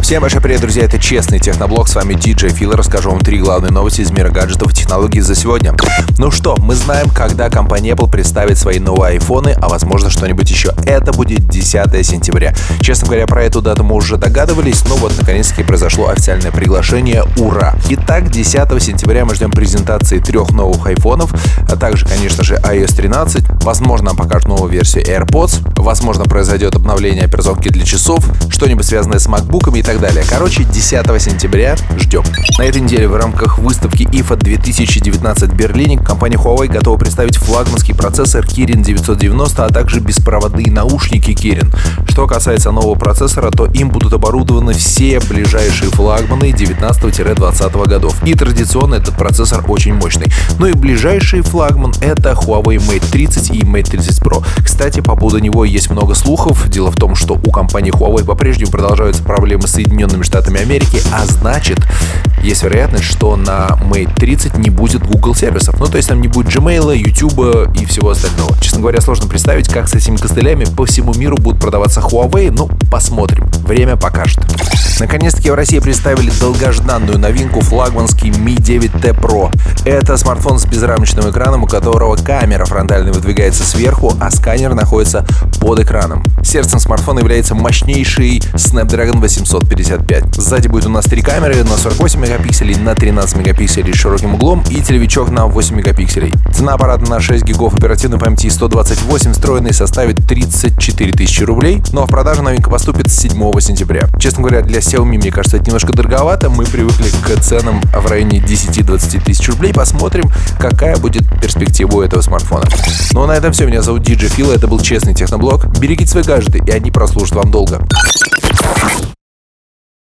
Всем большой привет, друзья, это Честный Техноблог, с вами DJ Phil, расскажу вам 3 главные новости из мира гаджетов и технологий за сегодня. Ну что, мы знаем, когда компания Apple представит свои новые айфоны, а возможно что-нибудь еще. Это будет 10 сентября. Честно говоря, про эту дату мы уже догадывались, но вот наконец-таки произошло официальное приглашение, ура! Итак, 10 сентября мы ждем презентации 3 новых айфонов, а также, конечно же, iOS 13, возможно, нам покажут новую версию AirPods, возможно, произойдет обновление операционки для часов, что-нибудь связанное с MacBook'ами и так далее. Короче, 10 сентября ждем. На этой неделе в рамках выставки IFA 2019 в Берлине компания Huawei готова представить флагманский процессор Kirin 990, а также беспроводные наушники Kirin. Что касается нового процессора, то им будут оборудованы все ближайшие флагманы 19-20 годов. И традиционно этот процессор очень мощный. Ну и ближайший флагман — это Huawei Mate 30 и Mate 30 Pro. Кстати, по поводу него есть много слухов. Дело в том, что у компании Huawei по-прежнему продолжаются проблемы с Соединенными Штатами Америки, а значит, есть вероятность, что на Mate 30 не будет Google сервисов. Ну, то есть там не будет Gmail, YouTube и всего остального. Честно говоря, сложно представить, как с этими костылями по всему миру будут продаваться Huawei. Ну, посмотрим. Время покажет. Наконец-таки в России представили долгожданную новинку, флагманский Mi 9T Pro. Это смартфон с безрамочным экраном, у которого камера фронтальная выдвигается сверху, а сканер находится под экраном. Сердцем смартфона является мощнейший Snapdragon 855. Сзади будет у нас 3 камеры на 48 мегапикселей, на 13 мегапикселей с широким углом и телевичок на 8 мегапикселей. Цена аппарата на 6 гигов оперативной памяти и 128 встроенной составит 34 тысячи рублей, ну а в продажу новинка поступит с 7 сентября. Честно говоря, для Xiaomi, мне кажется, это немножко дороговато. Мы привыкли к ценам в районе 10-20 тысяч рублей. Посмотрим, какая будет перспектива у этого смартфона. Ну а на этом все. Меня зовут DJ Phil, это был Честный Техноблог. Берегите свои гаджеты, и они прослужат вам долго.